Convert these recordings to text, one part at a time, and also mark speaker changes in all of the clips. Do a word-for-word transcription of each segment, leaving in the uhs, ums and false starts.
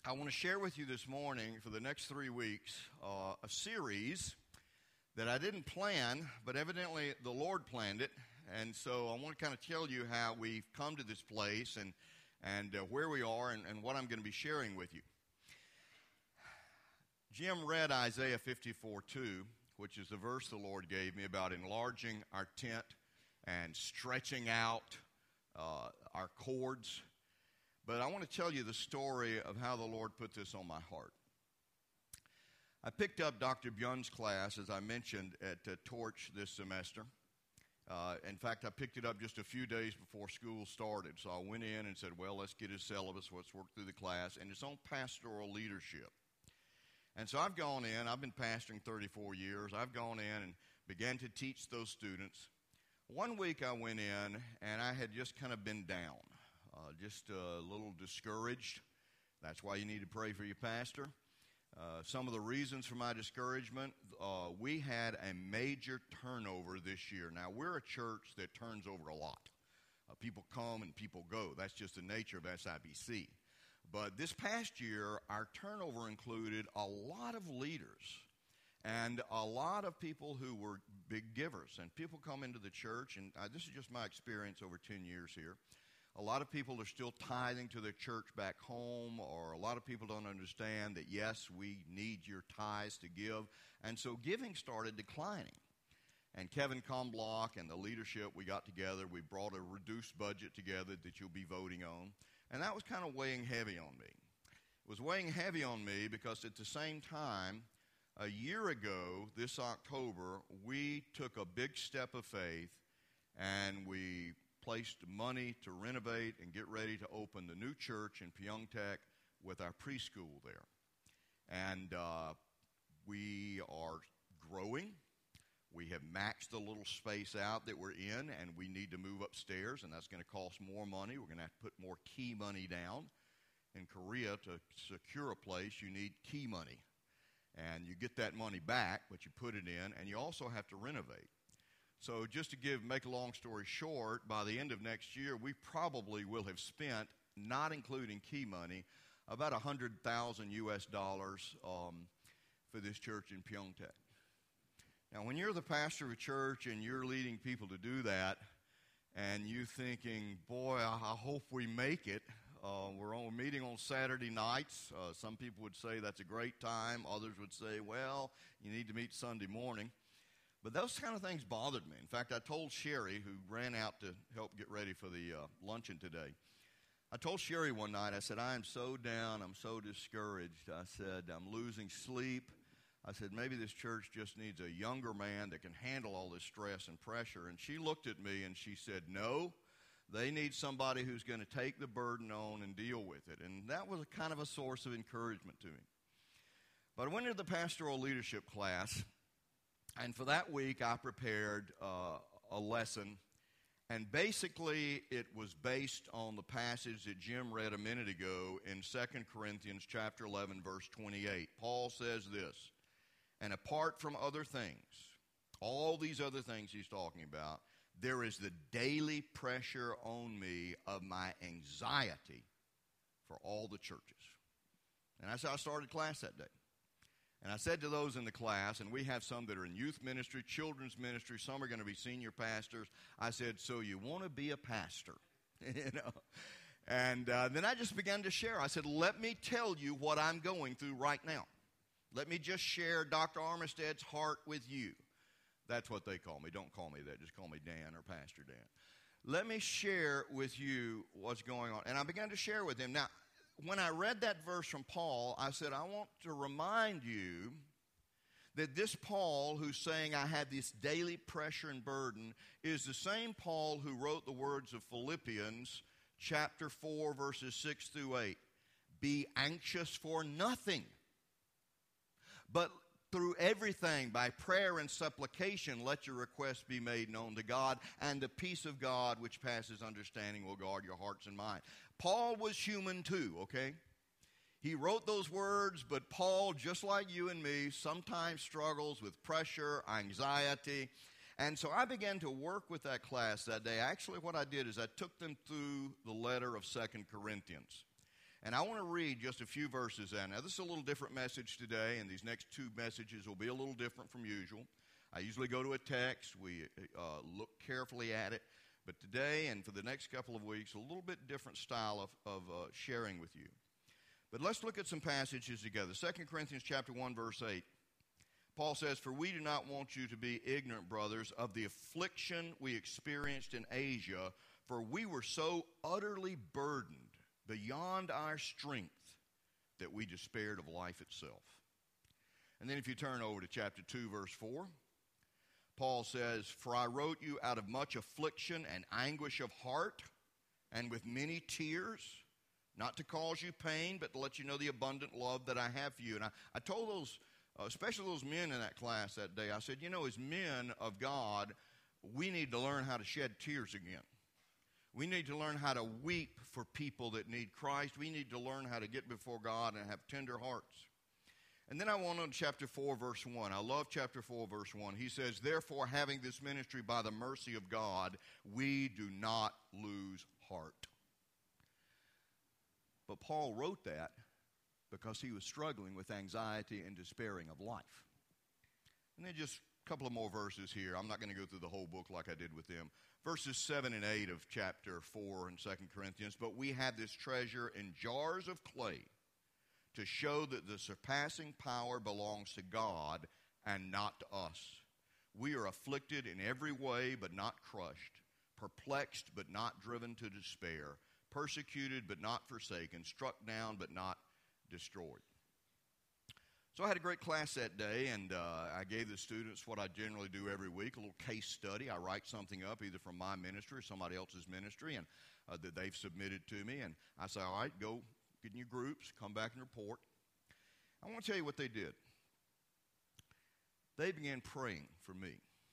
Speaker 1: I want to share with you this morning for the next three weeks uh, a series that I didn't plan, but evidently the Lord planned it. And so I want to kind of tell you how we've come to this place and, and uh, where we are and, and what I'm going to be sharing with you. Jim read Isaiah fifty-four two, which is the verse the Lord gave me about enlarging our tent and stretching out uh, our cords. But I want to tell you the story of how the Lord put this on my heart. I picked up Doctor Byun's class, as I mentioned, at uh, Torch this semester. Uh, in fact, I picked it up just a few days before school started. So I went in and said, well, let's get his syllabus, let's work through the class. And it's on pastoral leadership. And so I've gone in, I've been pastoring thirty-four years. I've gone in and began to teach those students. One week I went in and I had just kind of been down. Uh, just a little discouraged. That's why you need to pray for your pastor. Uh, some of the reasons for my discouragement, uh, we had a major turnover this year. Now, we're a church that turns over a lot. Uh, people come and people go. That's just the nature of S I B C. But this past year, our turnover included a lot of leaders and a lot of people who were big givers. And people come into the church, and uh, this is just my experience over ten years here. A lot of people are still tithing to their church back home, or a lot of people don't understand that, yes, we need your tithes to give. And so giving started declining. And Kevin Comblock and the leadership, we got together. We brought a reduced budget together that you'll be voting on. And that was kind of weighing heavy on me. It was weighing heavy on me because at the same time, a year ago, this October, we took a big step of faith and we placed money to renovate and get ready to open the new church in Pyeongtaek with our preschool there. And uh, we are growing. We have maxed the little space out that we're in, and we need to move upstairs, and that's going to cost more money. We're going to have to put more key money down. In Korea, to secure a place, you need key money. And you get that money back, but you put it in, and you also have to renovate. So just to give, make a long story short, by the end of next year, we probably will have spent, not including key money, about one hundred thousand U S dollars um, for this church in Pyeongtaek. Now, when you're the pastor of a church and you're leading people to do that, and you're thinking, boy, I, I hope we make it. Uh, we're on, meeting on Saturday nights. Uh, some people would say that's a great time. Others would say, well, you need to meet Sunday morning. But those kind of things bothered me. In fact, I told Sherry, who ran out to help get ready for the uh, luncheon today, I told Sherry one night, I said, I am so down, I'm so discouraged. I said, I'm losing sleep. I said, maybe this church just needs a younger man that can handle all this stress and pressure. And she looked at me and she said, no, they need somebody who's going to take the burden on and deal with it. And that was a kind of a source of encouragement to me. But I went into the pastoral leadership class. And for that week, I prepared uh, a lesson, and basically it was based on the passage that Jim read a minute ago in Second Corinthians chapter eleven, verse twenty-eight. Paul says this, and apart from other things, all these other things he's talking about, there is the daily pressure on me of my anxiety for all the churches. And that's how I started class that day. And I said to those in the class, and we have some that are in youth ministry, children's ministry, some are going to be senior pastors. I said, so you want to be a pastor, you know? And uh, then I just began to share. I said, let me tell you what I'm going through right now. Let me just share Doctor Armistead's heart with you. That's what they call me. Don't call me that. Just call me Dan or Pastor Dan. Let me share with you what's going on. And I began to share with him. Now, when I read that verse from Paul, I said, I want to remind you that this Paul who's saying I have this daily pressure and burden is the same Paul who wrote the words of Philippians chapter four, verses six through eight. Be anxious for nothing, but through everything, by prayer and supplication, let your requests be made known to God, and the peace of God, which passes understanding, will guard your hearts and minds. Paul was human too, okay? He wrote those words, but Paul, just like you and me, sometimes struggles with pressure, anxiety. And so I began to work with that class that day. Actually, what I did is I took them through the letter of Second Corinthians. And I want to read just a few verses out. Now, this is a little different message today, and these next two messages will be a little different from usual. I usually go to a text. We uh, look carefully at it. But today and for the next couple of weeks, a little bit different style of, of uh, sharing with you. But let's look at some passages together. Second Corinthians chapter one, verse eight. Paul says, "For we do not want you to be ignorant, brothers, of the affliction we experienced in Asia, for we were so utterly burdened beyond our strength that we despaired of life itself." And then if you turn over to chapter two, verse four, Paul says, "For I wrote you out of much affliction and anguish of heart, and with many tears, not to cause you pain, but to let you know the abundant love that I have for you." And I, I told those, uh, especially those men in that class that day, I said, you know, as men of God, we need to learn how to shed tears again. We need to learn how to weep for people that need Christ. We need to learn how to get before God and have tender hearts. And then I went on to chapter four, verse one. I love chapter four, verse one. He says, "Therefore, having this ministry by the mercy of God, we do not lose heart." But Paul wrote that because he was struggling with anxiety and despairing of life. And then just a couple of more verses here. I'm not going to go through the whole book like I did with them. Verses seven and eight of chapter four in Second Corinthians. "But we have this treasure in jars of clay, to show that the surpassing power belongs to God and not to us. We are afflicted in every way but not crushed, perplexed but not driven to despair, persecuted but not forsaken, struck down but not destroyed." So I had a great class that day, and uh, I gave the students what I generally do every week, a little case study. I write something up either from my ministry or somebody else's ministry and uh, that they've submitted to me, and I say, all right, go get in your groups, come back and report. I want to tell you what they did. They began praying for me.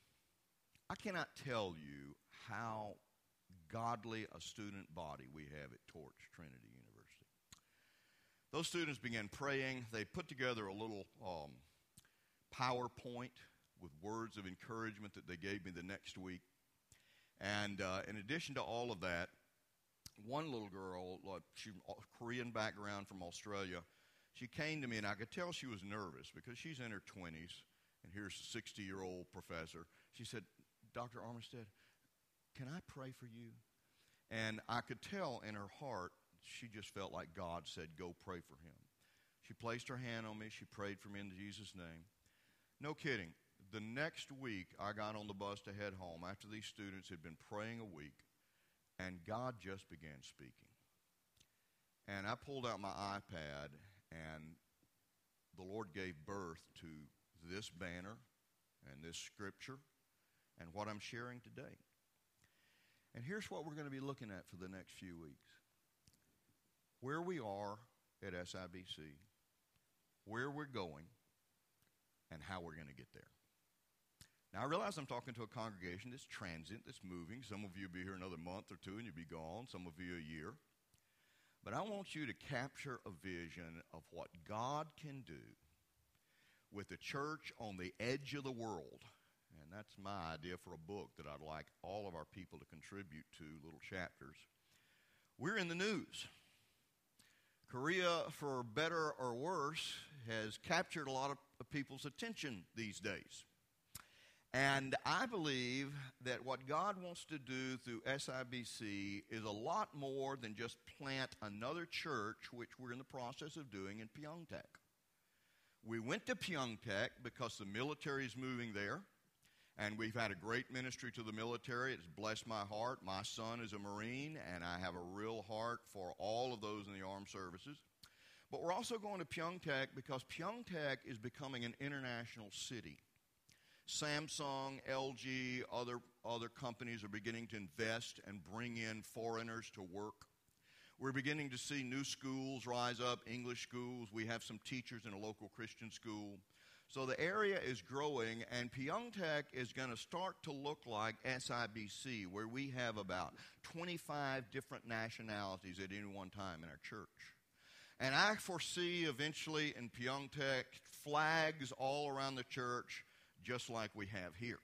Speaker 1: I cannot tell you how godly a student body we have at Torch Trinity University. Those students began praying. They put together a little um, PowerPoint with words of encouragement that they gave me the next week. And uh, in addition to all of that, one little girl, like, she Korean background from Australia, she came to me, and I could tell she was nervous because she's in her twenties, and here's a sixty-year-old professor. She said, "Doctor Armistead, can I pray for you?" And I could tell in her heart she just felt like God said, "Go pray for him." She placed her hand on me. She prayed for me in Jesus' name. No kidding. The next week, I got on the bus to head home after these students had been praying a week. And God just began speaking. And I pulled out my iPad, and the Lord gave birth to this banner and this scripture and what I'm sharing today. And here's what we're going to be looking at for the next few weeks. Where we are at S I B C, where we're going, and how we're going to get there. Now, I realize I'm talking to a congregation that's transient, that's moving. Some of you will be here another month or two and you'll be gone. Some of you a year. But I want you to capture a vision of what God can do with the church on the edge of the world. And that's my idea for a book that I'd like all of our people to contribute to, little chapters. We're in the news. Korea, for better or worse, has captured a lot of people's attention these days. And I believe that what God wants to do through S I B C is a lot more than just plant another church, which we're in the process of doing in Pyeongtaek. We went to Pyeongtaek because the military is moving there, and we've had a great ministry to the military. It's blessed my heart. My son is a Marine, and I have a real heart for all of those in the armed services. But we're also going to Pyeongtaek because Pyeongtaek is becoming an international city. Samsung, L G, other, other companies are beginning to invest and bring in foreigners to work. We're beginning to see new schools rise up, English schools. We have some teachers in a local Christian school. So the area is growing, and Pyeongtaek is going to start to look like S I B C, where we have about twenty-five different nationalities at any one time in our church. And I foresee eventually in Pyeongtaek flags all around the church, just like we have here.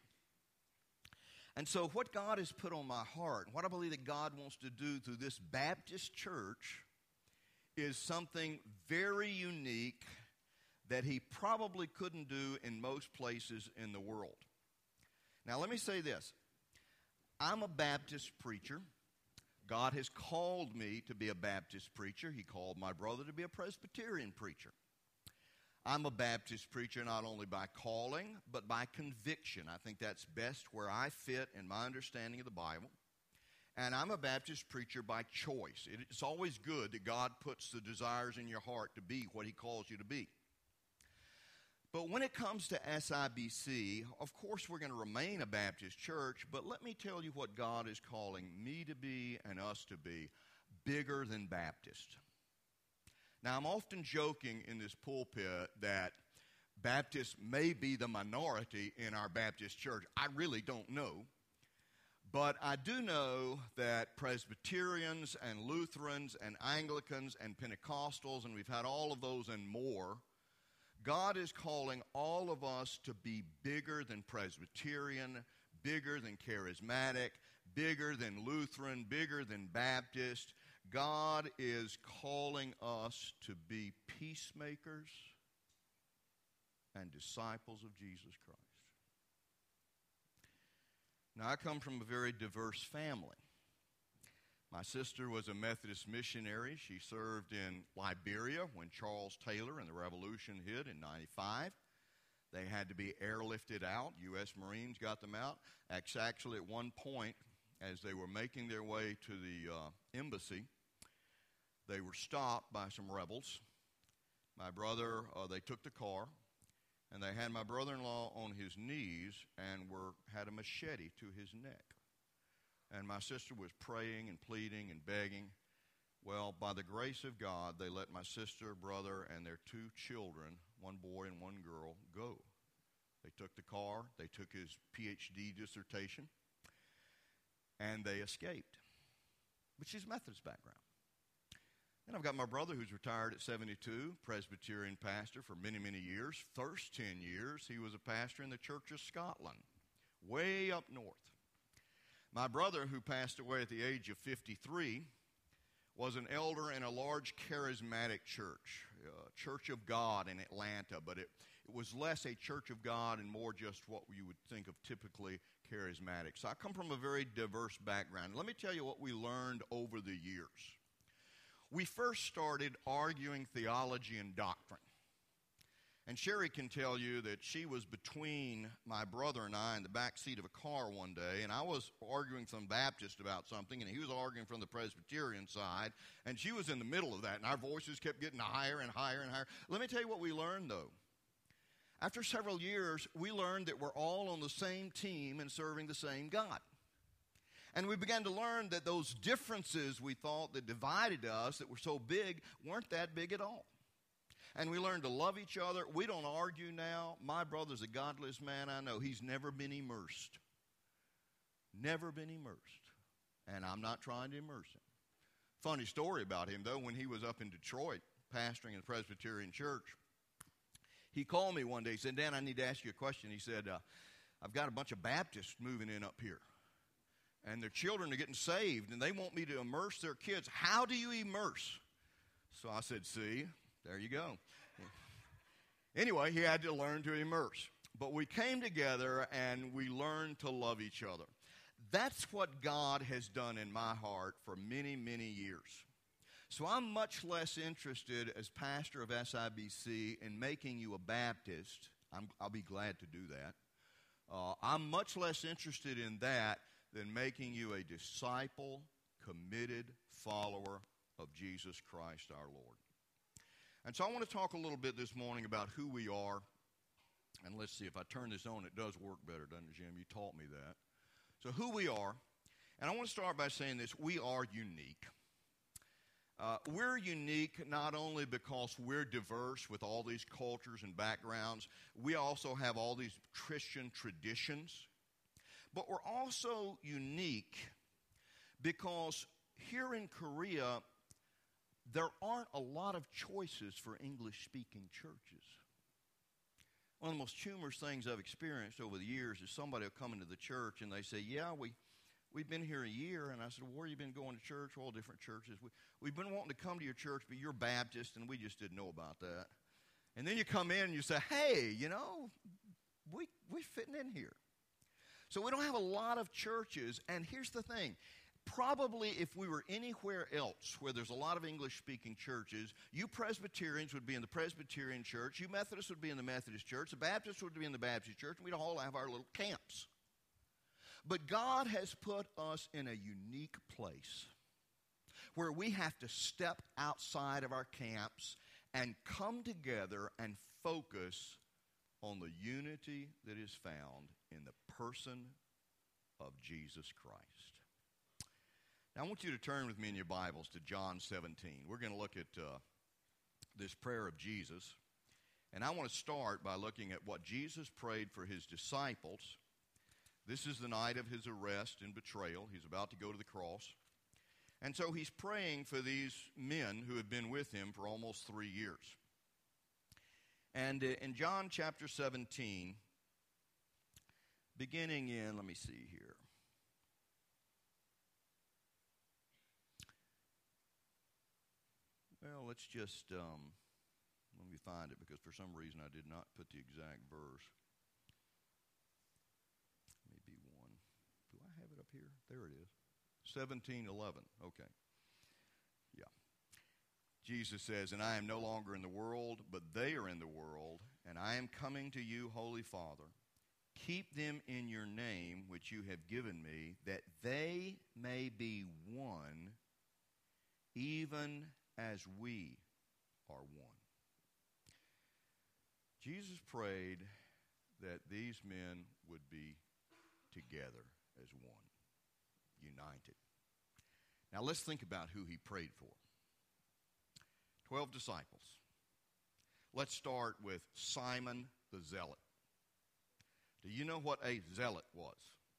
Speaker 1: And so what God has put on my heart, what I believe that God wants to do through this Baptist church, is something very unique that he probably couldn't do in most places in the world. Now, let me say this. I'm a Baptist preacher. God has called me to be a Baptist preacher. He called my brother to be a Presbyterian preacher. I'm a Baptist preacher not only by calling, but by conviction. I think that's best where I fit in my understanding of the Bible. And I'm a Baptist preacher by choice. It's always good that God puts the desires in your heart to be what he calls you to be. But when it comes to S I B C, of course we're going to remain a Baptist church, but let me tell you what God is calling me to be and us to be, bigger than Baptist. Now, I'm often joking in this pulpit that Baptists may be the minority in our Baptist church. I really don't know. But I do know that Presbyterians and Lutherans and Anglicans and Pentecostals, and we've had all of those and more, God is calling all of us to be bigger than Presbyterian, bigger than Charismatic, bigger than Lutheran, bigger than Baptist. God is calling us to be peacemakers and disciples of Jesus Christ. Now, I come from a very diverse family. My sister was a Methodist missionary. She served in Liberia when Charles Taylor and the Revolution hit in ninety-five. They had to be airlifted out. U S Marines got them out. Actually, at one point, as they were making their way to the uh, embassy, they were stopped by some rebels. My brother, uh, they took the car, and they had my brother-in-law on his knees and were had a machete to his neck. And my sister was praying and pleading and begging. Well, by the grace of God, they let my sister, brother, and their two children, one boy and one girl, go. They took the car, they took his P H D dissertation, and they escaped, which is Methodist background. And I've got my brother who's retired at seventy-two, Presbyterian pastor for many, many years. First ten years, he was a pastor in the Church of Scotland, way up north. My brother, who passed away at the age of fifty-three, was an elder in a large charismatic church, uh, Church of God in Atlanta, but it, it was less a Church of God and more just what you would think of typically charismatic. So I come from a very diverse background. Let me tell you what we learned over the years. We first started arguing theology and doctrine. And Sherry can tell you that she was between my brother and I in the back seat of a car one day, and I was arguing some Baptist about something, and he was arguing from the Presbyterian side, and she was in the middle of that, and our voices kept getting higher and higher and higher. Let me tell you what we learned, though. After several years, we learned that we're all on the same team and serving the same God. And we began to learn that those differences we thought that divided us, that were so big, weren't that big at all. And we learned to love each other. We don't argue now. My brother's the godliest man I know. He's never been immersed. Never been immersed. And I'm not trying to immerse him. Funny story about him, though, when he was up in Detroit pastoring in the Presbyterian church, he called me one day. He said, Dan, I need to ask you a question. He said, uh, I've got a bunch of Baptists moving in up here. And their children are getting saved, and they want me to immerse their kids. How do you immerse? So I said, see, there you go. Anyway, he had to learn to immerse. But we came together, and we learned to love each other. That's what God has done in my heart for many, many years. So I'm much less interested as pastor of S I B C in making you a Baptist. I'm, I'll be glad to do that. Uh, I'm much less interested in that than making you a disciple, committed follower of Jesus Christ our Lord. And so I want to talk a little bit this morning about who we are. And let's see, if I turn this on, it does work better, doesn't it, Jim? You taught me that. So who we are, and I want to start by saying this, we are unique. Uh, we're unique not only because we're diverse with all these cultures and backgrounds, we also have all these Christian traditions. But we're also unique because here in Korea, there aren't a lot of choices for English-speaking churches. One of the most humorous things I've experienced over the years is somebody will come into the church and they say, yeah, we, we've been here a year. And I said, well, where you been going to church? Well, different churches. We, we've been wanting to come to your church, but you're Baptist, and we just didn't know about that. And then you come in and you say, hey, you know, we, we're fitting in here. So we don't have a lot of churches. And here's the thing. Probably if we were anywhere else where there's a lot of English-speaking churches, you Presbyterians would be in the Presbyterian church, you Methodists would be in the Methodist church, the Baptists would be in the Baptist church, and we'd all have our little camps. But God has put us in a unique place where we have to step outside of our camps and come together and focus on the unity that is found in the person of Jesus Christ. Now, I want you to turn with me in your Bibles to John seventeen. We're going to look at uh, this prayer of Jesus. And I want to start by looking at what Jesus prayed for his disciples. This is the night of his arrest and betrayal. He's about to go to the cross. And so he's praying for these men who have been with him for almost three years. And uh, in John chapter seventeen, beginning in, let me see here. Well, let's just, um, let me find it because for some reason I did not put the exact verse. Maybe one. Do I have it up here? There it is. seventeen eleven. Okay. Yeah. Jesus says, and I am no longer in the world, but they are in the world, and I am coming to you, Holy Father. Keep them in your name, which you have given me, that they may be one, even as we are one. Jesus prayed that these men would be together as one, united. Now let's think about who he prayed for. Twelve disciples. Let's start with Simon the Zealot. Do you know what a zealot was?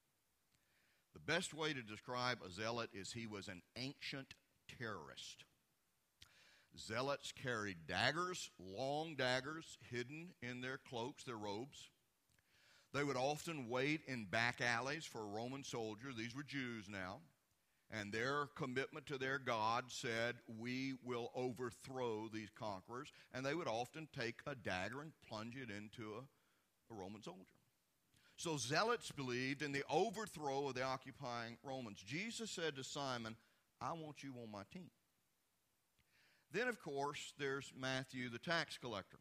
Speaker 1: The best way to describe a zealot is he was an ancient terrorist. Zealots carried daggers, long daggers, hidden in their cloaks, their robes. They would often wait in back alleys for a Roman soldier. These were Jews now. And their commitment to their God said, we will overthrow these conquerors. And they would often take a dagger and plunge it into a, a Roman soldier. So zealots believed in the overthrow of the occupying Romans. Jesus said to Simon, I want you on my team. Then, of course, there's Matthew, the tax collector.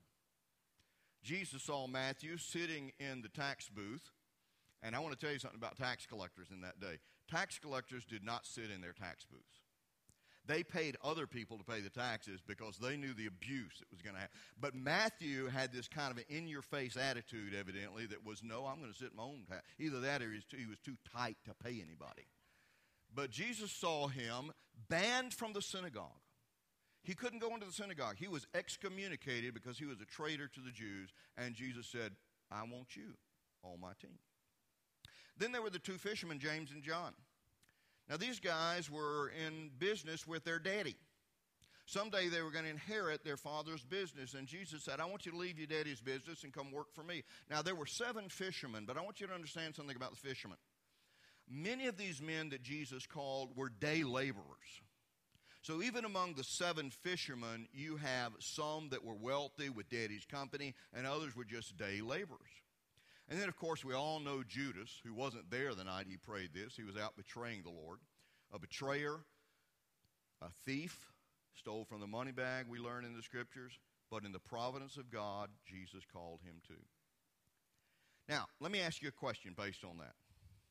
Speaker 1: Jesus saw Matthew sitting in the tax booth. And I want to tell you something about tax collectors in that day. Tax collectors did not sit in their tax booths. They paid other people to pay the taxes because they knew the abuse that was going to happen. But Matthew had this kind of an in-your-face attitude, evidently, that was, no, I'm going to sit in my own tax. Either that or he was, too, he was too tight to pay anybody. But Jesus saw him banned from the synagogue. He couldn't go into the synagogue. He was excommunicated because he was a traitor to the Jews. And Jesus said, I want you on my team. Then there were the two fishermen, James and John. Now, these guys were in business with their daddy. Someday they were going to inherit their father's business. And Jesus said, I want you to leave your daddy's business and come work for me. Now, there were seven fishermen, but I want you to understand something about the fishermen. Many of these men that Jesus called were day laborers. So even among the seven fishermen, you have some that were wealthy with daddy's company, and others were just day laborers. And then, of course, we all know Judas, who wasn't there the night he prayed this. He was out betraying the Lord. A betrayer, a thief, stole from the money bag, we learn in the Scriptures. But in the providence of God, Jesus called him too. Now, let me ask you a question based on that.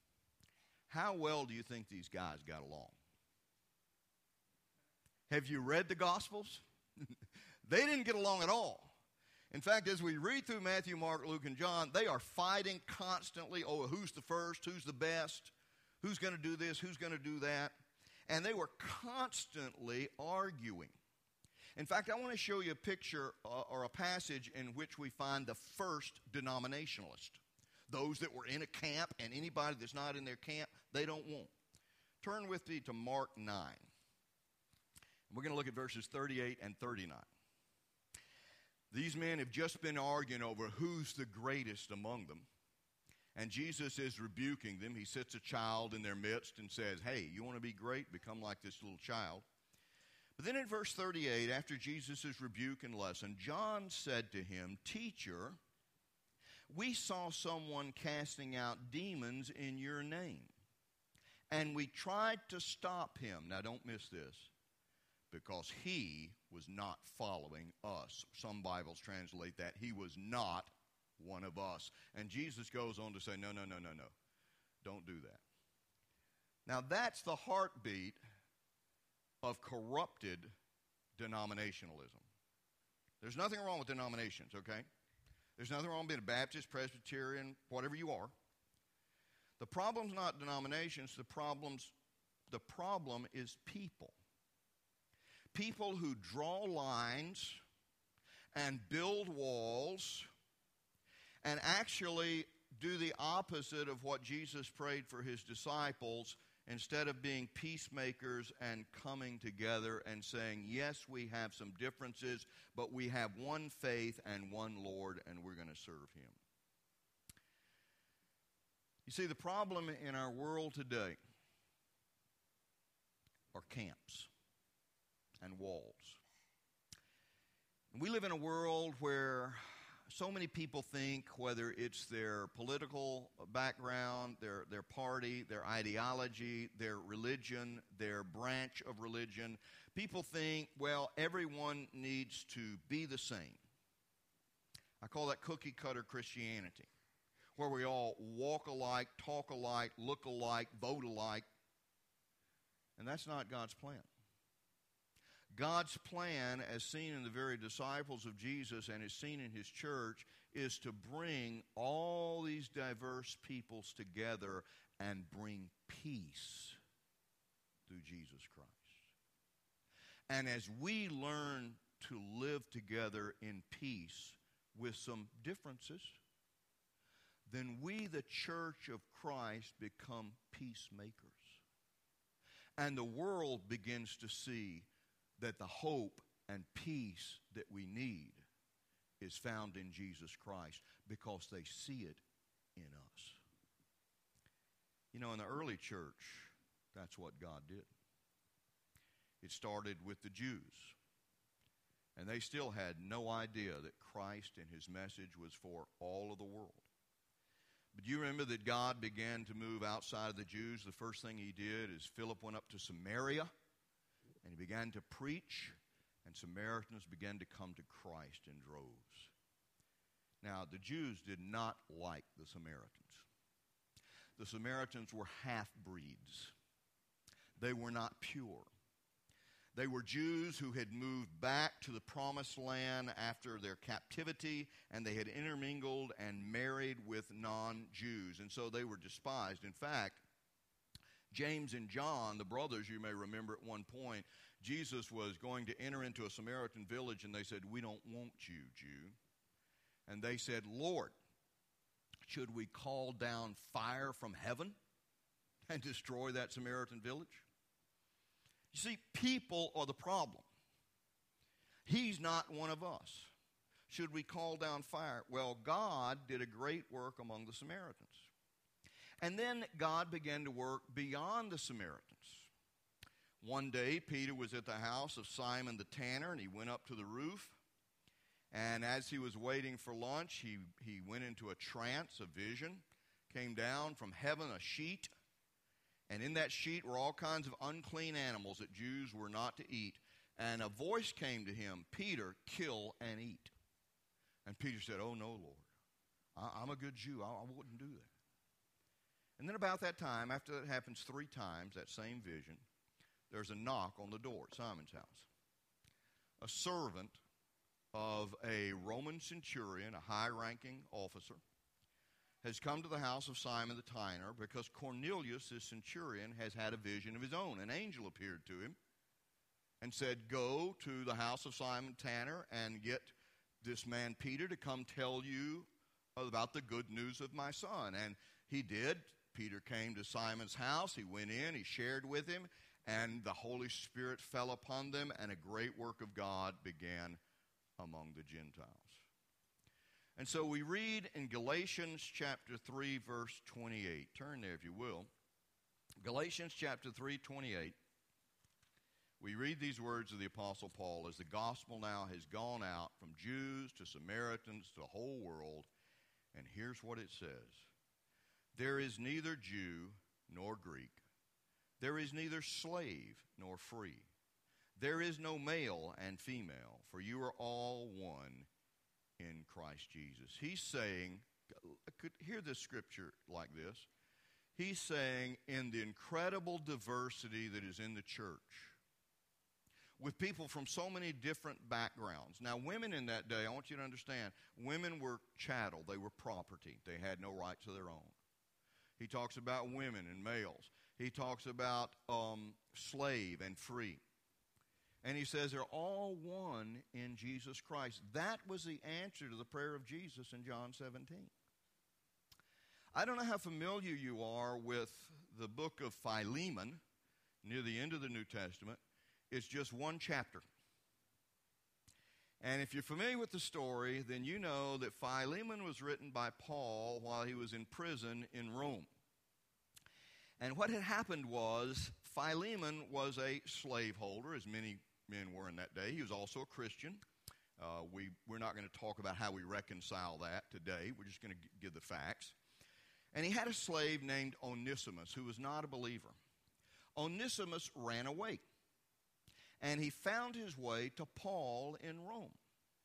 Speaker 1: How well do you think these guys got along? Have you read the Gospels? They didn't get along at all. In fact, as we read through Matthew, Mark, Luke, and John, they are fighting constantly. Oh, who's the first? Who's the best? Who's going to do this? Who's going to do that? And they were constantly arguing. In fact, I want to show you a picture uh, or a passage in which we find the first denominationalist. Those that were in a camp, and anybody that's not in their camp, they don't want. Turn with me to Mark nine. We're going to look at verses thirty-eight and thirty-nine. These men have just been arguing over who's the greatest among them. And Jesus is rebuking them. He sets a child in their midst and says, hey, you want to be great? Become like this little child. But then in verse thirty-eight, after Jesus' rebuke and lesson, John said to him, Teacher, we saw someone casting out demons in your name, and we tried to stop him. Now don't miss this, because he was not following us. Some Bibles translate that he was not one of us. And Jesus goes on to say, no, no, no, no, no. Don't do that. Now that's the heartbeat of corrupted denominationalism. There's nothing wrong with denominations, okay? There's nothing wrong with being a Baptist, Presbyterian, whatever you are. The problem's not denominations. The problem's the problem is people. People who draw lines and build walls and actually do the opposite of what Jesus prayed for his disciples, instead of being peacemakers and coming together and saying, yes, we have some differences, but we have one faith and one Lord, and we're going to serve him. You see, the problem in our world today are camps and walls. And we live in a world where so many people think, whether it's their political background, their, their party, their ideology, their religion, their branch of religion, people think, well, everyone needs to be the same. I call that cookie-cutter Christianity, where we all walk alike, talk alike, look alike, vote alike. And that's not God's plan. God's plan, as seen in the very disciples of Jesus and is seen in his church, is to bring all these diverse peoples together and bring peace through Jesus Christ. And as we learn to live together in peace with some differences, then we, the church of Christ, become peacemakers. And the world begins to see that the hope and peace that we need is found in Jesus Christ, because they see it in us. You know, in the early church, that's what God did. It started with the Jews, and they still had no idea that Christ and his message was for all of the world. But you remember that God began to move outside of the Jews. The first thing he did is Philip went up to Samaria, and he began to preach, and Samaritans began to come to Christ in droves. Now, the Jews did not like the Samaritans. The Samaritans were half-breeds. They were not pure. They were Jews who had moved back to the promised land after their captivity, and they had intermingled and married with non-Jews, and so they were despised. In fact, James and John, the brothers, you may remember at one point, Jesus was going to enter into a Samaritan village, and they said, we don't want you, Jew. And they said, Lord, should we call down fire from heaven and destroy that Samaritan village? You see, people are the problem. He's not one of us. Should we call down fire? Well, God did a great work among the Samaritans. And then God began to work beyond the Samaritans. One day, Peter was at the house of Simon the tanner, and he went up to the roof. And as he was waiting for lunch, he, he went into a trance, a vision. Came down from heaven a sheet. And in that sheet were all kinds of unclean animals that Jews were not to eat. And a voice came to him, Peter, kill and eat. And Peter said, oh, no, Lord. I, I'm a good Jew. I, I wouldn't do that. And then about that time, after that happens three times, that same vision, there's a knock on the door at Simon's house. A servant of a Roman centurion, a high-ranking officer, has come to the house of Simon the tanner because Cornelius, this centurion, has had a vision of his own. An angel appeared to him and said, go to the house of Simon the tanner and get this man Peter to come tell you about the good news of my son. And he did. Peter came to Simon's house. He went in. He shared with him. And the Holy Spirit fell upon them, and a great work of God began among the Gentiles. And so we read in Galatians chapter three, verse twenty-eight. Turn there if you will. Galatians chapter three, twenty-eight. We read these words of the Apostle Paul, as the gospel now has gone out from Jews to Samaritans to the whole world. And here's what it says. There is neither Jew nor Greek. There is neither slave nor free. There is no male and female, for you are all one in Christ Jesus. He's saying, could hear this scripture like this. He's saying, in the incredible diversity that is in the church, with people from so many different backgrounds. Now, women in that day, I want you to understand, women were chattel. They were property. They had no rights of their own. He talks about women and males. He talks about um, slave and free. And he says they're all one in Jesus Christ. That was the answer to the prayer of Jesus in John seventeen. I don't know how familiar you are with the book of Philemon, near the end of the New Testament. It's just one chapter. And if you're familiar with the story, then you know that Philemon was written by Paul while he was in prison in Rome. And what had happened was Philemon was a slaveholder, as many men were in that day. He was also a Christian. Uh, we, we're not going to talk about how we reconcile that today. We're just going to g- give the facts. And he had a slave named Onesimus who was not a believer. Onesimus ran away. And he found his way to Paul in Rome.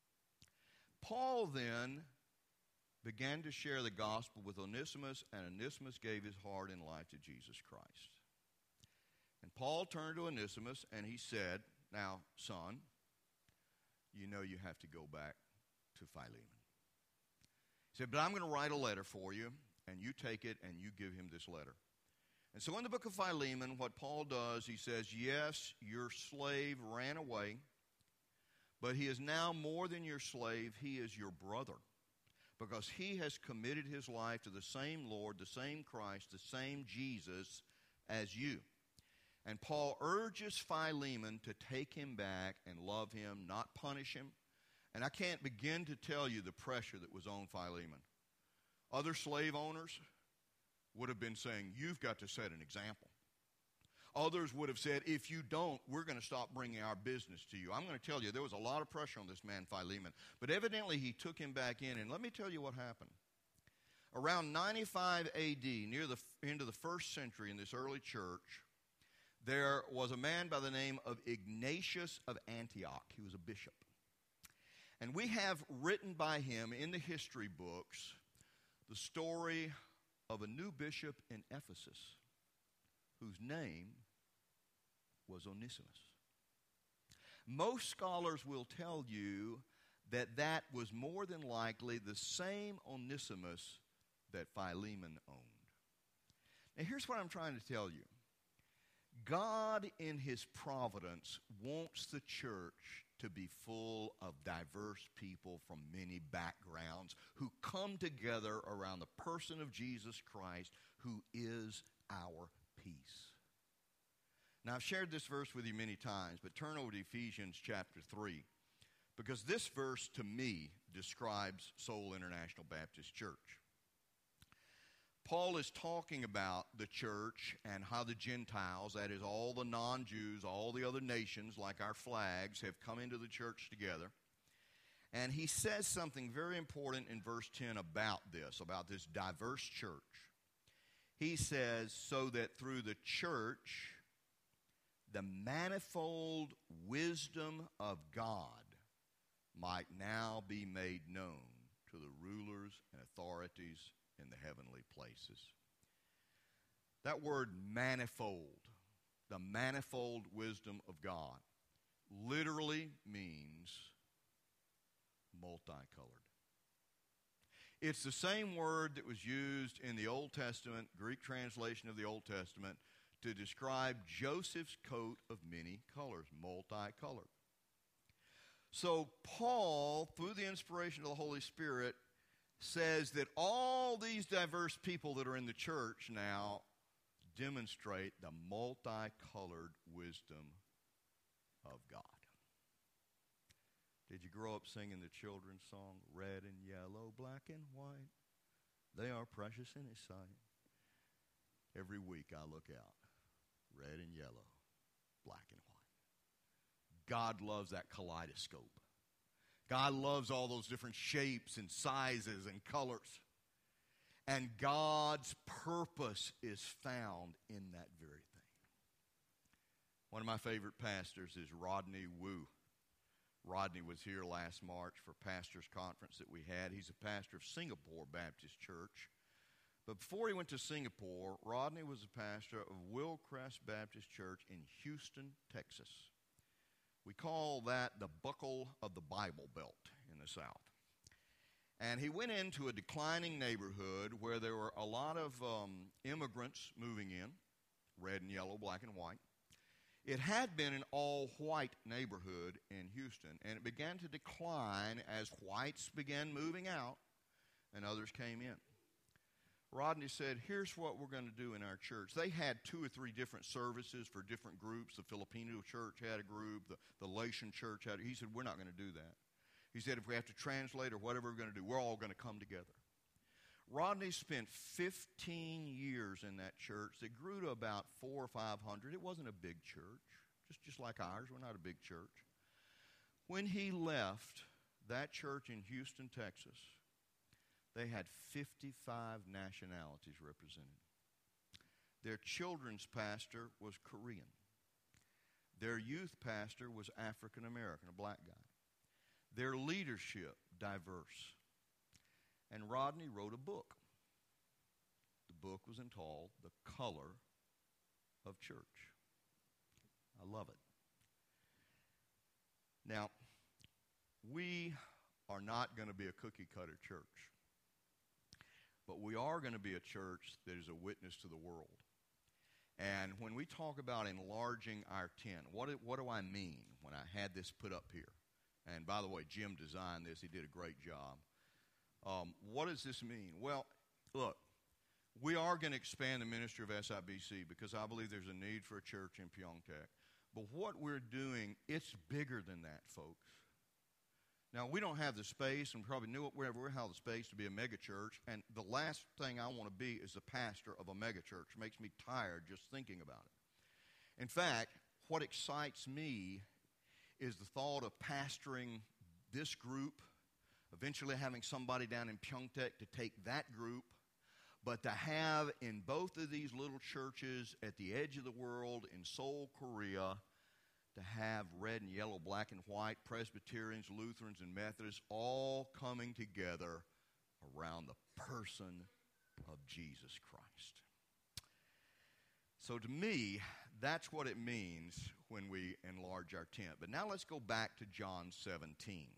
Speaker 1: Paul then began to share the gospel with Onesimus, and Onesimus gave his heart and life to Jesus Christ. And Paul turned to Onesimus and he said, now, son, you know you have to go back to Philemon. He said, but I'm going to write a letter for you, and you take it and you give him this letter. And so in the book of Philemon, what Paul does, he says, yes, your slave ran away, but he is now more than your slave. He is your brother, because he has committed his life to the same Lord, the same Christ, the same Jesus as you. And Paul urges Philemon to take him back and love him, not punish him. And I can't begin to tell you the pressure that was on Philemon. Other slave owners would have been saying, you've got to set an example. Others would have said, if you don't, we're going to stop bringing our business to you. I'm going to tell you, there was a lot of pressure on this man, Philemon. But evidently, he took him back in. And let me tell you what happened. Around ninety-five A D, near the end of the first century in this early church, there was a man by the name of Ignatius of Antioch. He was a bishop. And we have written by him in the history books the story of a new bishop in Ephesus whose name was Onesimus. Most scholars will tell you that that was more than likely the same Onesimus that Philemon owned. Now here's what I'm trying to tell you. God in his providence wants the church to be full of diverse people from many backgrounds who come together around the person of Jesus Christ, who is our peace. Now, I've shared this verse with you many times, but turn over to Ephesians chapter three, because this verse, to me, describes Seoul International Baptist Church. Paul is talking about the church and how the Gentiles, that is all the non-Jews, all the other nations like our flags, have come into the church together. And he says something very important in verse ten about this, about this diverse church. He says, so that through the church, the manifold wisdom of God might now be made known to the rulers and authorities in the heavenly places. That word manifold, the manifold wisdom of God, literally means multicolored. It's the same word that was used in the Old Testament, Greek translation of the Old Testament, to describe Joseph's coat of many colors, multicolored. So Paul, through the inspiration of the Holy Spirit, says that all these diverse people that are in the church now demonstrate the multicolored wisdom of God. Did you grow up singing the children's song, red and yellow, black and white? They are precious in His sight. Every week I look out, red and yellow, black and white. God loves that kaleidoscope. God loves all those different shapes and sizes and colors. And God's purpose is found in that very thing. One of my favorite pastors is Rodney Wu. Rodney was here last March for pastors' conference that we had. He's a pastor of Singapore Baptist Church. But before he went to Singapore, Rodney was a pastor of Willcrest Baptist Church in Houston, Texas. We call that the buckle of the Bible Belt in the South. And he went into a declining neighborhood where there were a lot of um, immigrants moving in, red and yellow, black and white. It had been an all-white neighborhood in Houston, and it began to decline as whites began moving out and others came in. Rodney said, here's what we're going to do in our church. They had two or three different services for different groups. The Filipino church had a group. The, the Laotian church had a He said, we're not going to do that. He said, if we have to translate or whatever we're going to do, we're all going to come together. Rodney spent fifteen years in that church that grew to about four or five hundred. It wasn't a big church, just, just like ours. We're not a big church. When he left that church in Houston, Texas, they had fifty-five nationalities represented. Their children's pastor was Korean. Their youth pastor was African American, a black guy. Their leadership, diverse. And Rodney wrote a book. The book was entitled The Color of Church. I love it. Now, we are not going to be a cookie-cutter church. But we are going to be a church that is a witness to the world. And when we talk about enlarging our tent, what do, what do I mean when I had this put up here? And by the way, Jim designed this. He did a great job. Um, what does this mean? Well, look, we are going to expand the ministry of S I B C because I believe there's a need for a church in Pyeongtaek. But what we're doing, it's bigger than that, folks. Now, we don't have the space, and probably knew it wherever we have the space to be a mega church. And the last thing I want to be is the pastor of a mega church. It makes me tired just thinking about it. In fact, what excites me is the thought of pastoring this group, eventually having somebody down in Pyeongtaek to take that group, but to have in both of these little churches at the edge of the world in Seoul, Korea, to have red and yellow, black and white, Presbyterians, Lutherans, and Methodists all coming together around the person of Jesus Christ. So to me, that's what it means when we enlarge our tent. But now let's go back to John seventeen.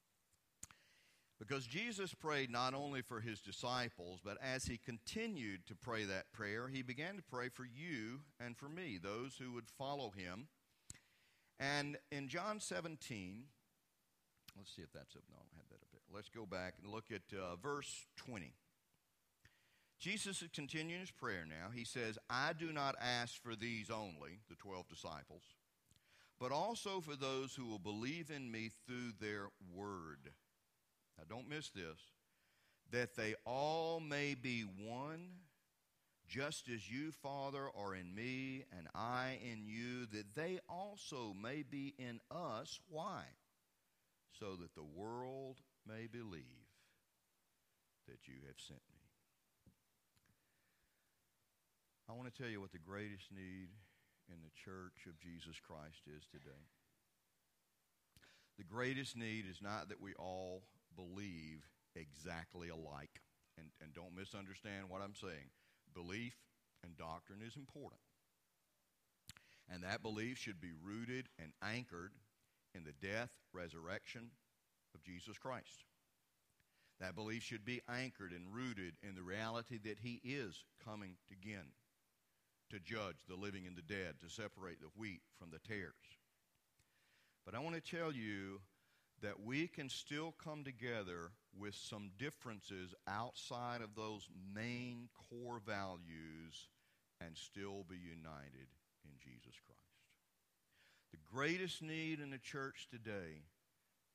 Speaker 1: Because Jesus prayed not only for his disciples, but as he continued to pray that prayer, he began to pray for you and for me, those who would follow him. And in John seventeen, let's see if that's up. No, I don't have that up there. Let's go back and look at uh, verse twenty. Jesus is continuing his prayer now. He says, I do not ask for these only, the twelve disciples, but also for those who will believe in me through their word. Now, don't miss this. That they all may be one, just as you, Father, are in me, and I in you, that they also may be in us. Why? So that the world may believe that you have sent me. I want to tell you what the greatest need in the church of Jesus Christ is today. The greatest need is not that we all believe exactly alike. And, and don't misunderstand what I'm saying. Belief and doctrine is important. And that belief should be rooted and anchored in the death, resurrection of Jesus Christ. That belief should be anchored and rooted in the reality that he is coming again to judge the living and the dead, to separate the wheat from the tares. But I want to tell you that we can still come together with some differences outside of those main core values and still be united in Jesus Christ. The greatest need in the church today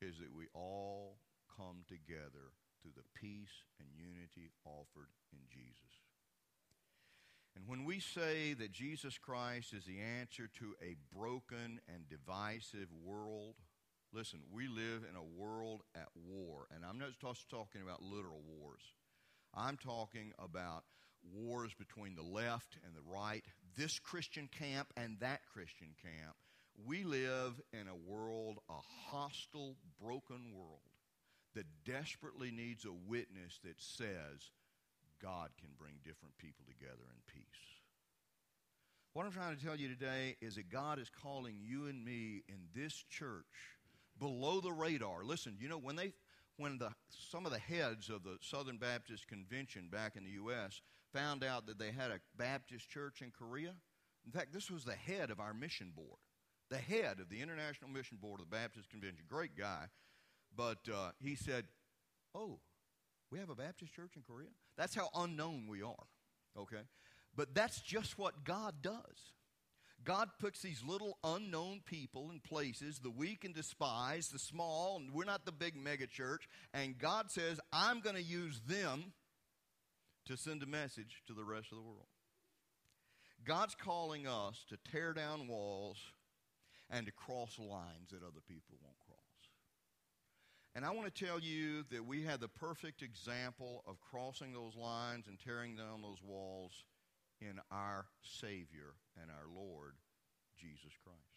Speaker 1: is that we all come together through the peace and unity offered in Jesus. And when we say that Jesus Christ is the answer to a broken and divisive world, listen, we live in a world at war. And I'm not just talking about literal wars. I'm talking about wars between the left and the right, this Christian camp and that Christian camp. We live in a world, a hostile, broken world, that desperately needs a witness that says God can bring different people together in peace. What I'm trying to tell you today is that God is calling you and me in this church below the radar. Listen, you know, when they, when the some of the heads of the Southern Baptist Convention back in the U S found out that they had a Baptist church in Korea, in fact, this was the head of our mission board, the head of the International Mission Board of the Baptist Convention, great guy, but uh, he said, oh, we have a Baptist church in Korea? That's how unknown we are, okay? But that's just what God does. God puts these little unknown people in places, the weak and despised, the small, and we're not the big mega church, and God says, I'm going to use them to send a message to the rest of the world. God's calling us to tear down walls and to cross lines that other people won't cross. And I want to tell you that we had the perfect example of crossing those lines and tearing down those walls in our Savior and our Lord, Jesus Christ.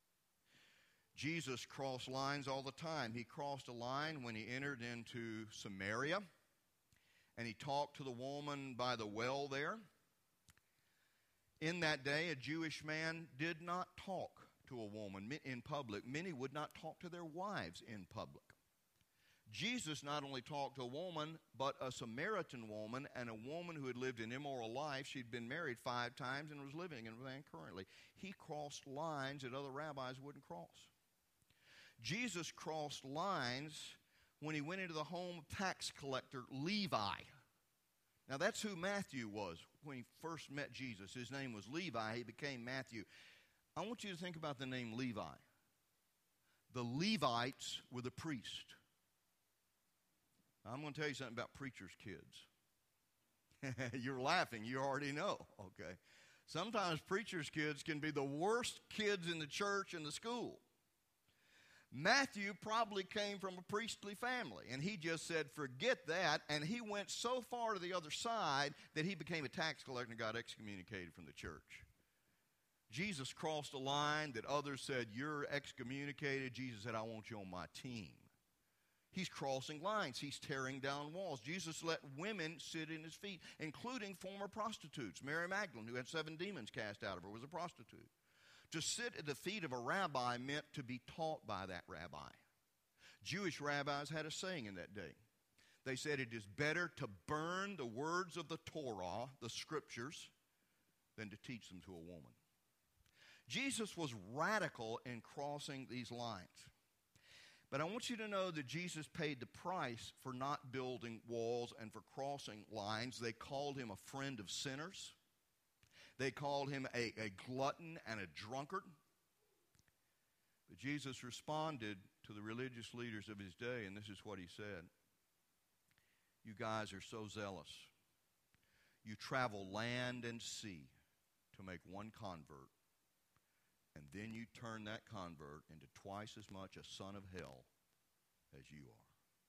Speaker 1: Jesus crossed lines all the time. He crossed a line when he entered into Samaria, and he talked to the woman by the well there. In that day, a Jewish man did not talk to a woman in public. Many would not talk to their wives in public. Jesus not only talked to a woman, but a Samaritan woman and a woman who had lived an immoral life. She'd been married five times and was living in a man currently. He crossed lines that other rabbis wouldn't cross. Jesus crossed lines when he went into the home of tax collector Levi. Now that's who Matthew was when he first met Jesus. His name was Levi. He became Matthew. I want you to think about the name Levi. The Levites were the priests. I'm going to tell you something about preachers' kids. You're laughing. You already know, okay? Sometimes preachers' kids can be the worst kids in the church and the school. Matthew probably came from a priestly family, and he just said, forget that, and he went so far to the other side that he became a tax collector and got excommunicated from the church. Jesus crossed a line that others said, you're excommunicated. Jesus said, I want you on my team. He's crossing lines. He's tearing down walls. Jesus let women sit in his feet, including former prostitutes. Mary Magdalene, who had seven demons cast out of her, was a prostitute. To sit at the feet of a rabbi meant to be taught by that rabbi. Jewish rabbis had a saying in that day. They said it is better to burn the words of the Torah, the scriptures, than to teach them to a woman. Jesus was radical in crossing these lines. But I want you to know that Jesus paid the price for not building walls and for crossing lines. They called him a friend of sinners. They called him a, a glutton and a drunkard. But Jesus responded to the religious leaders of his day, and this is what he said. You guys are so zealous. You travel land and sea to make one convert. And then you turn that convert into twice as much a son of hell as you are.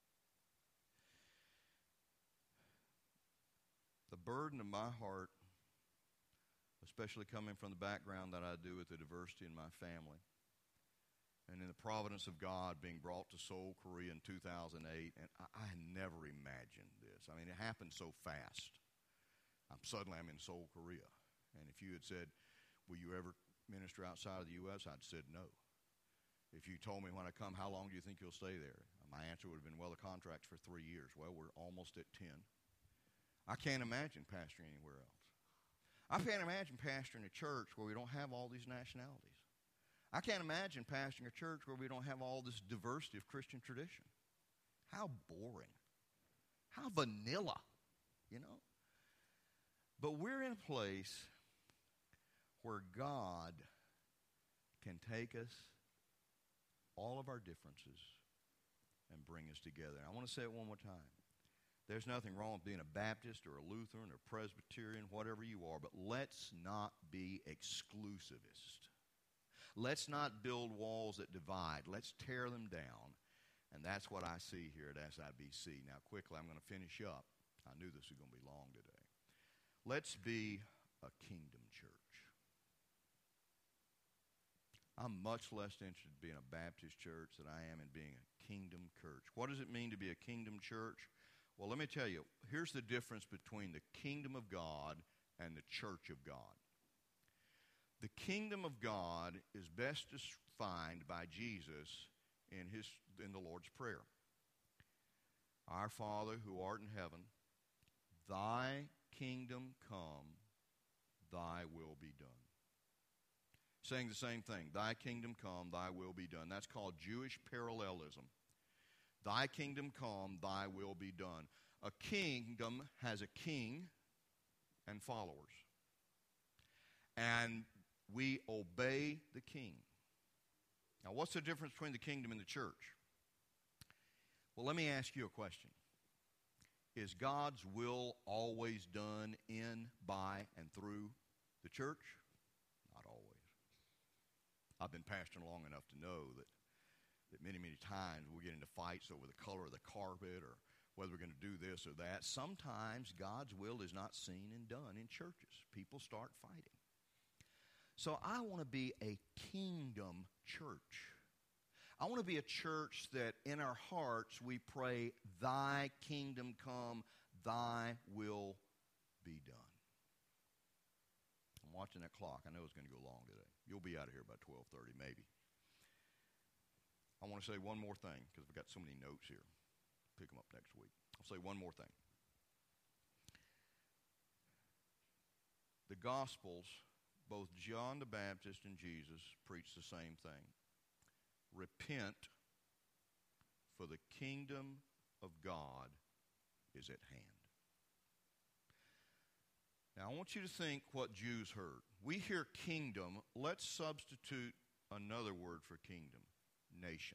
Speaker 1: The burden of my heart, especially coming from the background that I do with the diversity in my family, and in the providence of God being brought to Seoul, Korea in two thousand eight, and I, I never imagined this. I mean, it happened so fast. I'm, suddenly I'm in Seoul, Korea. And if you had said, will you ever minister outside of the U S, I'd said no. If you told me when I come, how long do you think you'll stay there? My answer would have been, well, the contract's for three years. Well, we're almost at ten. I can't imagine pastoring anywhere else. I can't imagine pastoring a church where we don't have all these nationalities. I can't imagine pastoring a church where we don't have all this diversity of Christian tradition. How boring. How vanilla, you know? But we're in a place where God can take us, all of our differences, and bring us together. And I want to say it one more time. There's nothing wrong with being a Baptist or a Lutheran or Presbyterian, whatever you are, but let's not be exclusivist. Let's not build walls that divide. Let's tear them down. And that's what I see here at S I B C. Now, quickly, I'm going to finish up. I knew this was going to be long today. Let's be a kingdom church. I'm much less interested in being a Baptist church than I am in being a kingdom church. What does it mean to be a kingdom church? Well, let me tell you, here's the difference between the kingdom of God and the church of God. The kingdom of God is best defined by Jesus in his in the Lord's Prayer. Our Father who art in heaven, thy kingdom come, thy will be done. Saying the same thing, thy kingdom come, thy will be done. That's called Jewish parallelism. Thy kingdom come, thy will be done. A kingdom has a king and followers. And we obey the king. Now, what's the difference between the kingdom and the church? Well, let me ask you a question. Is God's will always done in, by, and through the church? Not always. I've been pastoring long enough to know that that many, many times we get into fights over the color of the carpet or whether we're going to do this or that. Sometimes God's will is not seen and done in churches. People start fighting. So I want to be a kingdom church. I want to be a church that in our hearts we pray, thy kingdom come, thy will be done. I'm watching that clock. I know it's going to go long today. You'll be out of here by twelve thirty maybe. I want to say one more thing because we've got so many notes here. Pick them up next week. I'll say one more thing. The Gospels, both John the Baptist and Jesus, preach the same thing. Repent, for the kingdom of God is at hand. Now, I want you to think what Jews heard. We hear kingdom. Let's substitute another word for kingdom. Nation.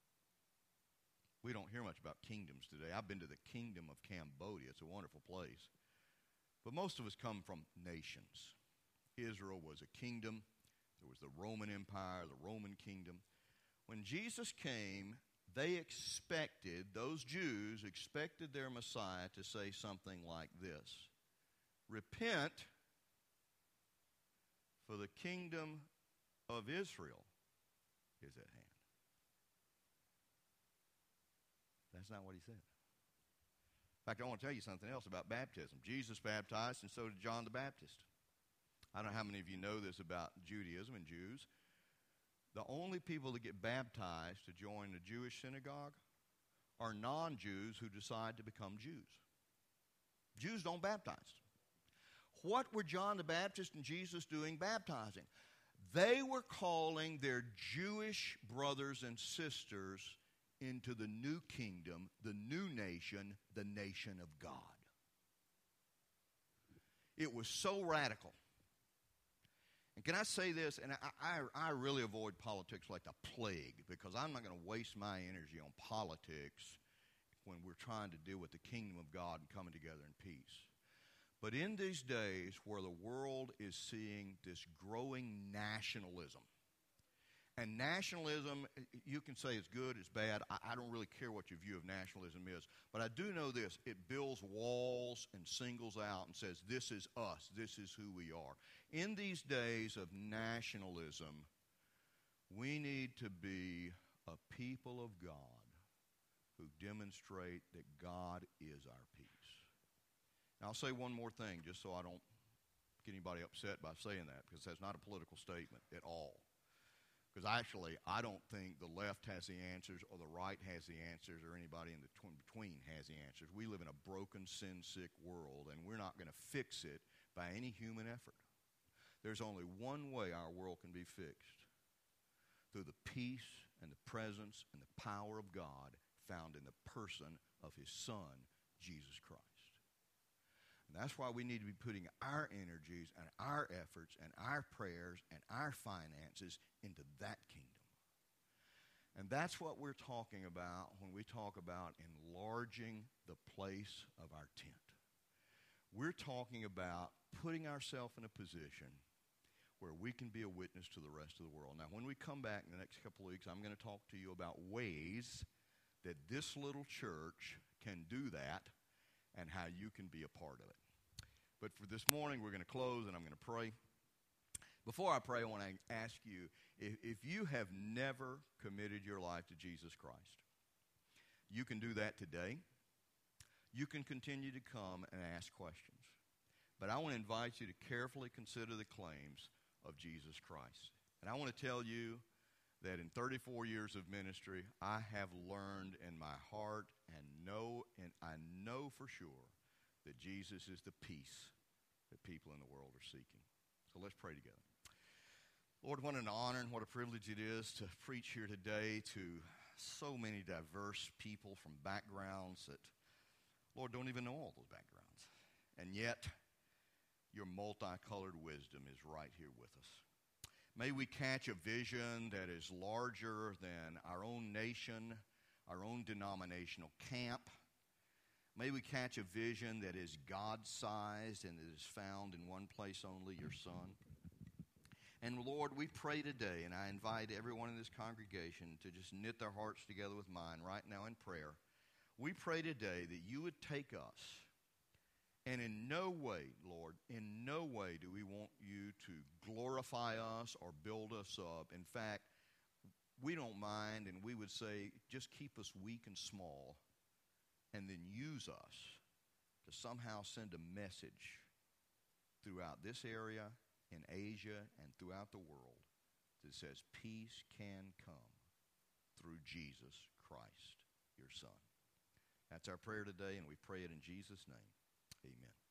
Speaker 1: We don't hear much about kingdoms today. I've been to the kingdom of Cambodia. It's a wonderful place. But most of us come from nations. Israel was a kingdom. There was the Roman Empire, the Roman kingdom. When Jesus came, they expected, those Jews expected their Messiah to say something like this. Repent, for the kingdom of Israel is at hand. That's not what he said. In fact, I want to tell you something else about baptism. Jesus baptized, and so did John the Baptist. I don't know how many of you know this about Judaism and Jews. The only people that get baptized to join the Jewish synagogue are non-Jews who decide to become Jews. Jews don't baptize. What were John the Baptist and Jesus doing baptizing? They were calling their Jewish brothers and sisters into the new kingdom, the new nation, the nation of God. It was so radical. And can I say this? And I, I, I really avoid politics like the plague because I'm not going to waste my energy on politics when we're trying to deal with the kingdom of God and coming together in peace. But in these days where the world is seeing this growing nationalism, and nationalism, you can say it's good, it's bad. I, I don't really care what your view of nationalism is. But I do know this. It builds walls and singles out and says, this is us. This is who we are. In these days of nationalism, we need to be a people of God who demonstrate that God is our peace. Now, I'll say one more thing just so I don't get anybody upset by saying that, because that's not a political statement at all. Because actually, I don't think the left has the answers or the right has the answers or anybody in the tw- between has the answers. We live in a broken, sin-sick world, and we're not going to fix it by any human effort. There's only one way our world can be fixed, through the peace and the presence and the power of God found in the person of his Son, Jesus Christ. And that's why we need to be putting our energies and our efforts and our prayers and our finances into that kingdom. And that's what we're talking about when we talk about enlarging the place of our tent. We're talking about putting ourselves in a position where we can be a witness to the rest of the world. Now, when we come back in the next couple of weeks, I'm going to talk to you about ways that this little church can do that and how you can be a part of it. But for this morning, we're going to close, and I'm going to pray. Before I pray, I want to ask you, if, if you have never committed your life to Jesus Christ, you can do that today. You can continue to come and ask questions. But I want to invite you to carefully consider the claims of Jesus Christ. And I want to tell you that in thirty-four years of ministry, I have learned in my heart and know, and I know for sure that Jesus is the peace that people in the world are seeking. So let's pray together. Lord, what an honor and what a privilege it is to preach here today to so many diverse people from backgrounds that, Lord, don't even know all those backgrounds. And yet, your multicolored wisdom is right here with us. May we catch a vision that is larger than our own nation, our own denominational camp. May we catch a vision that is God-sized and that is found in one place only, your Son. And Lord, we pray today, and I invite everyone in this congregation to just knit their hearts together with mine right now in prayer. We pray today that you would take us, and in no way, Lord, in no way do we want you to glorify us or build us up. In fact, we don't mind, and we would say, just keep us weak and small, and then use us to somehow send a message throughout this area, in Asia, and throughout the world that says peace can come through Jesus Christ, your Son. That's our prayer today, and we pray it in Jesus' name. Amen.